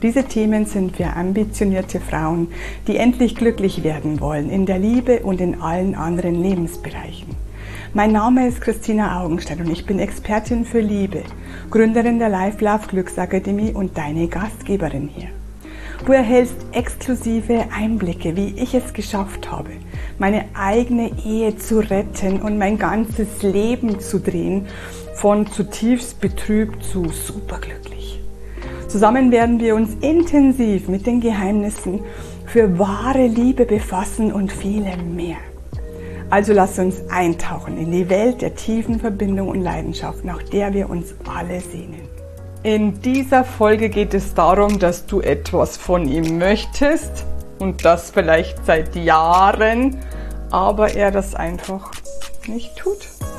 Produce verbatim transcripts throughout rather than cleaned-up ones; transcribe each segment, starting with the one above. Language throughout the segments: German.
Diese Themen sind für ambitionierte Frauen, die endlich glücklich werden wollen in der Liebe und in allen anderen Lebensbereichen. Mein Name ist Christina Augenstein und ich bin Expertin für Liebe, Gründerin der Life Love Glücksakademie und deine Gastgeberin hier. Du erhältst exklusive Einblicke, wie ich es geschafft habe, meine eigene Ehe zu retten und mein ganzes Leben zu drehen, von zutiefst betrübt zu superglücklich. Zusammen werden wir uns intensiv mit den Geheimnissen für wahre Liebe befassen und vielem mehr. Also lass uns eintauchen in die Welt der tiefen Verbindung und Leidenschaft, nach der wir uns alle sehnen. In dieser Folge geht es darum, dass du etwas von ihm möchtest und das vielleicht seit Jahren, aber er das einfach nicht tut.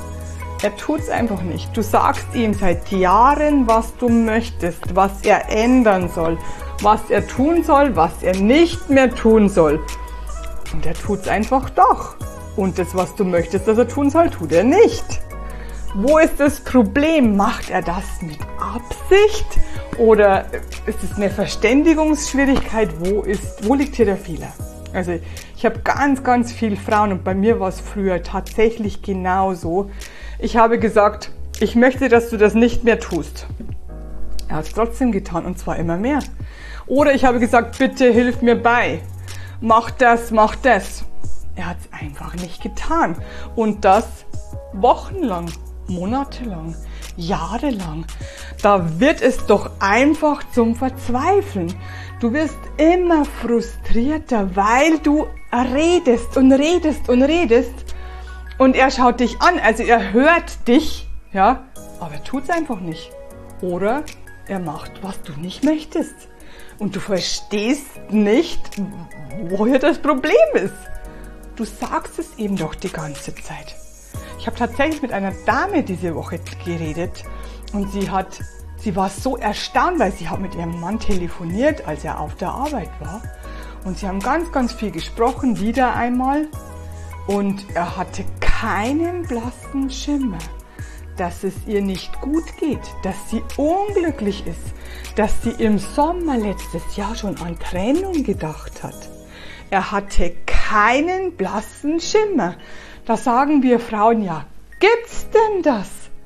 Er tut es einfach nicht. Du sagst ihm seit Jahren, was du möchtest, was er ändern soll, was er tun soll, was er nicht mehr tun soll. Und er tut es einfach doch. Und das, was du möchtest, dass er tun soll, tut er nicht. Wo ist das Problem? Macht er das mit Absicht? Oder ist es eine Verständigungsschwierigkeit? Wo ist, wo liegt hier der Fehler? Also ich habe ganz, ganz viele Frauen und bei mir war es früher tatsächlich genauso. Ich habe gesagt, ich möchte, dass du das nicht mehr tust. Er hat es trotzdem getan und zwar immer mehr. Oder ich habe gesagt, bitte hilf mir bei. Mach das, mach das. Er hat es einfach nicht getan. Und das wochenlang, monatelang, jahrelang. Da wird es doch einfach zum Verzweifeln. Du wirst immer frustrierter, weil du redest und redest und redest. Und er schaut dich an, also er hört dich, ja, aber er tut es einfach nicht. Oder er macht, was du nicht möchtest. Und du verstehst nicht, woher das Problem ist. Du sagst es ihm doch die ganze Zeit. Ich habe tatsächlich mit einer Dame diese Woche geredet und sie hat, sie war so erstaunt, weil sie hat mit ihrem Mann telefoniert, als er auf der Arbeit war. Und sie haben ganz, ganz viel gesprochen, wieder einmal. Und er hatte keinen blassen Schimmer, dass es ihr nicht gut geht, dass sie unglücklich ist, dass sie im Sommer letztes Jahr schon an Trennung gedacht hat. Er hatte keinen blassen Schimmer. Da sagen wir Frauen ja, gibt's denn das?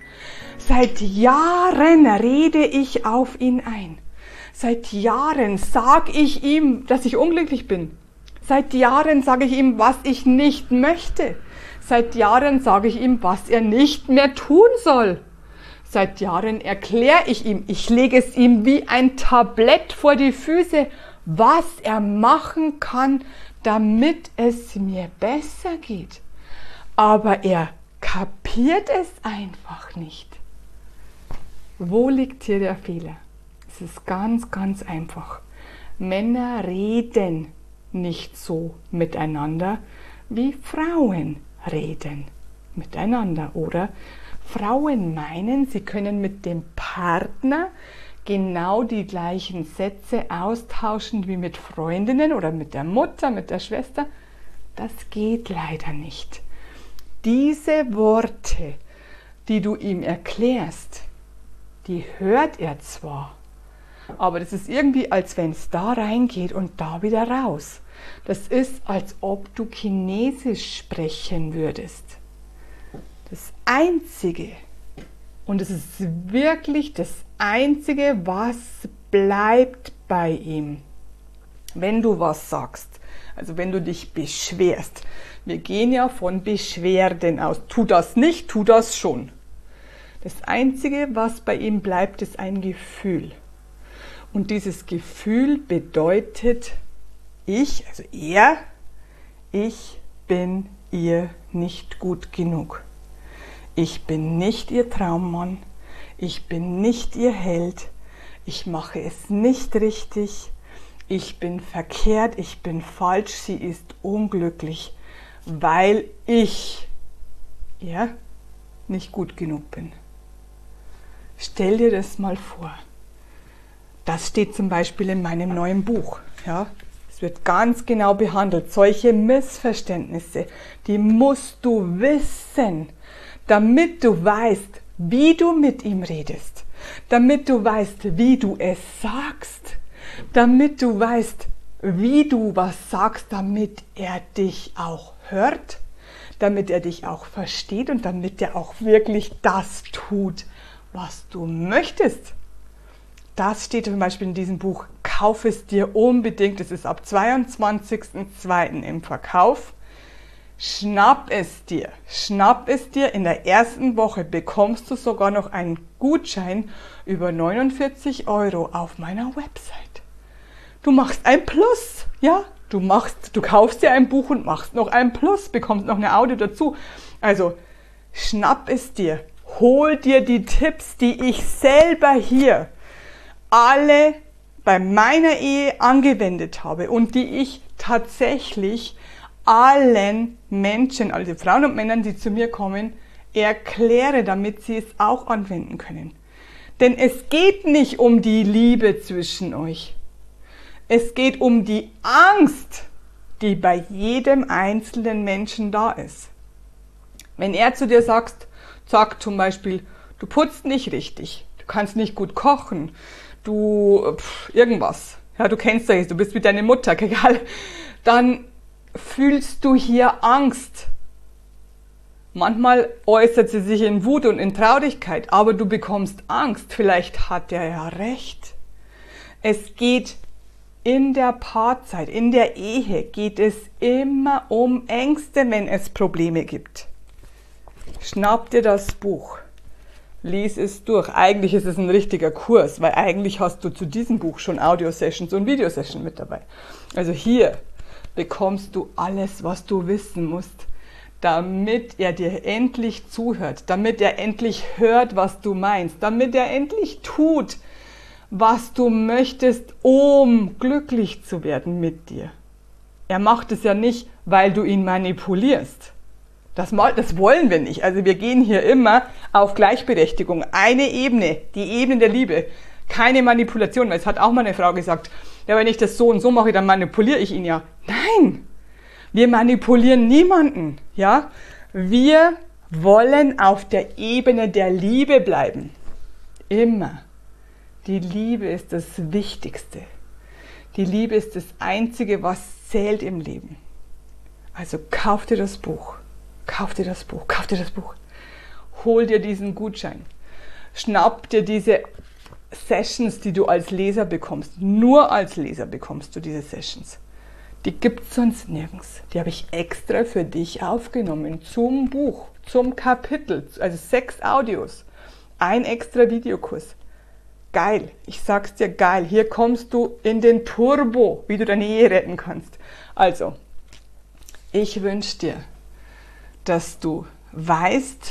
Seit Jahren rede ich auf ihn ein. Seit Jahren sag ich ihm, dass ich unglücklich bin. Seit Jahren sage ich ihm, was ich nicht möchte. Seit Jahren sage ich ihm, was er nicht mehr tun soll. Seit Jahren erkläre ich ihm, ich lege es ihm wie ein Tablett vor die Füße, was er machen kann, damit es mir besser geht. Aber er kapiert es einfach nicht. Wo liegt hier der Fehler? Es ist ganz, ganz einfach. Männer reden nicht so miteinander, wie Frauen reden miteinander. Oder Frauen meinen, sie können mit dem Partner genau die gleichen Sätze austauschen wie mit Freundinnen oder mit der Mutter, mit der Schwester. Das geht leider nicht. Diese Worte, die du ihm erklärst, die hört er zwar, aber das ist irgendwie, als wenn es da reingeht und da wieder raus. Das ist, als ob du Chinesisch sprechen würdest. Das Einzige, und es ist wirklich das Einzige, was bleibt bei ihm, wenn du was sagst, also wenn du dich beschwerst. Wir gehen ja von Beschwerden aus. Tu das nicht, tu das schon. Das Einzige, was bei ihm bleibt, ist ein Gefühl. Und dieses Gefühl bedeutet, ich, also er, ich bin ihr nicht gut genug. Ich bin nicht ihr Traummann. Ich bin nicht ihr Held. Ich mache es nicht richtig. Ich bin verkehrt. Ich bin falsch. Sie ist unglücklich, weil ich, ja, nicht gut genug bin. Stell dir das mal vor. Das steht zum Beispiel in meinem neuen Buch. Ja, es wird ganz genau behandelt. Solche Missverständnisse, die musst du wissen, damit du weißt, wie du mit ihm redest, damit du weißt, wie du es sagst, damit du weißt, wie du was sagst, damit er dich auch hört, damit er dich auch versteht und damit er auch wirklich das tut, was du möchtest. Das steht zum Beispiel in diesem Buch. Kauf es dir unbedingt. Es ist ab zweiundzwanzigsten zweiten im Verkauf. Schnapp es dir. Schnapp es dir. In der ersten Woche bekommst du sogar noch einen Gutschein über neunundvierzig Euro auf meiner Website. Du machst ein Plus, ja? Du machst, du kaufst dir ein Buch und machst noch ein Plus, bekommst noch eine Audio dazu. Also schnapp es dir, hol dir die Tipps, die ich selber hier alle bei meiner Ehe angewendet habe und die ich tatsächlich allen Menschen, also Frauen und Männern, die zu mir kommen, erkläre, damit sie es auch anwenden können. Denn es geht nicht um die Liebe zwischen euch. Es geht um die Angst, die bei jedem einzelnen Menschen da ist. Wenn er zu dir sagt, sagt zum Beispiel, du putzt nicht richtig, du kannst nicht gut kochen, du pff, irgendwas, ja, du kennst das, du bist wie deine Mutter, egal, dann fühlst du hier Angst. Manchmal äußert sie sich in Wut und in Traurigkeit, aber du bekommst Angst. Vielleicht hat er ja recht. Es geht in der Paarzeit, in der Ehe geht es immer um Ängste, wenn es Probleme gibt. Schnapp dir das Buch, lies es durch. Eigentlich ist es ein richtiger Kurs, weil eigentlich hast du zu diesem Buch schon Audio-Sessions und Videosessions mit dabei. Also hier bekommst du alles, was du wissen musst, damit er dir endlich zuhört, damit er endlich hört, was du meinst, damit er endlich tut, was du möchtest, um glücklich zu werden mit dir. Er macht es ja nicht, weil du ihn manipulierst. Das, das wollen wir nicht. Also wir gehen hier immer auf Gleichberechtigung. Eine Ebene, die Ebene der Liebe. Keine Manipulation, weil es hat auch mal eine Frau gesagt, ja, wenn ich das so und so mache, dann manipuliere ich ihn ja. Nein, wir manipulieren niemanden. Ja? Wir wollen auf der Ebene der Liebe bleiben. Immer. Die Liebe ist das Wichtigste. Die Liebe ist das Einzige, was zählt im Leben. Also kauf dir das Buch. Kauf dir das Buch. Kauf dir das Buch. Hol dir diesen Gutschein. Schnapp dir diese Sessions, die du als Leser bekommst. Nur als Leser bekommst du diese Sessions. Die gibt es sonst nirgends. Die habe ich extra für dich aufgenommen. Zum Buch, zum Kapitel. Also sechs Audios. Ein extra Videokurs. Geil, ich sag's dir, geil. Hier kommst du in den Turbo, wie du deine Ehe retten kannst. Also, ich wünsche dir, dass du weißt,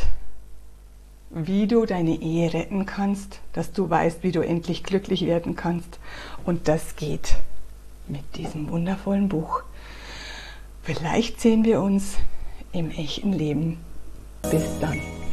wie du deine Ehe retten kannst, dass du weißt, wie du endlich glücklich werden kannst. Und das geht mit diesem wundervollen Buch. Vielleicht sehen wir uns im echten Leben. Bis dann.